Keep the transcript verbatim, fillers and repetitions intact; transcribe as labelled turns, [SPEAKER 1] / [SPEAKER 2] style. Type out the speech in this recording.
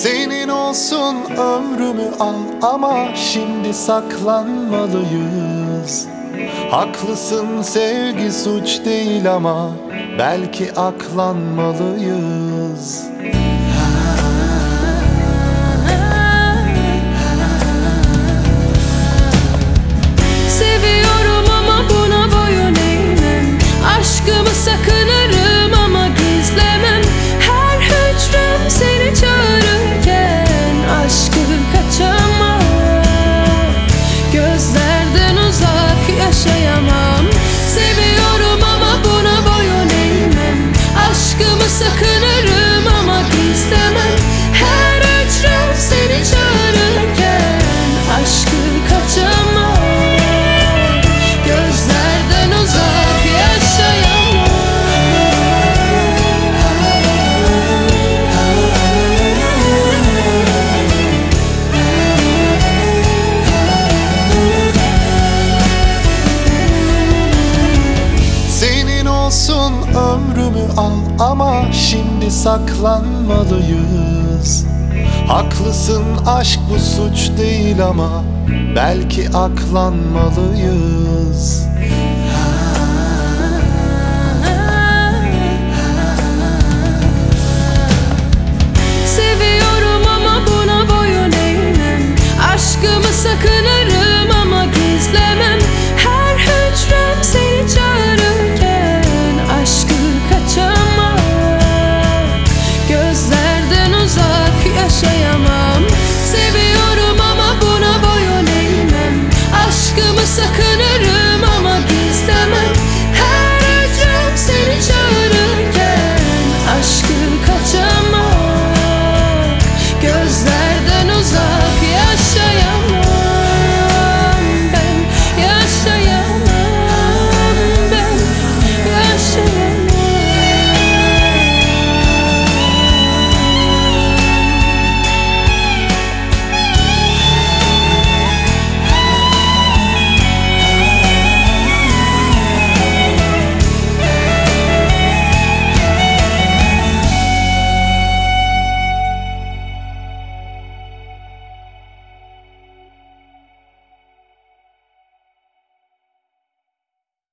[SPEAKER 1] Senin olsun ömrümü al ama şimdi saklanmalıyız. Haklısın, sevgi suç değil ama belki aklanmalıyız.
[SPEAKER 2] Seviyorum ama buna boyun eğmem. Aşkımı sakınırım ama gizlemem. Her hücrem seni çağırırken aşkı kaçamam. Gözlerden uzak yaşayamam. Seviyorum ama buna boyun eğmem. Aşkımı sakınırım ama gizlemem. Her hücrem seni çağırırken aşkı kaçamam. Gözlerden uzak yaşayamam.
[SPEAKER 1] Senin olsun ömrümü al ama şimdi saklanmalıyız. Haklısın, aşk bu suç değil ama belki aklanmalıyız.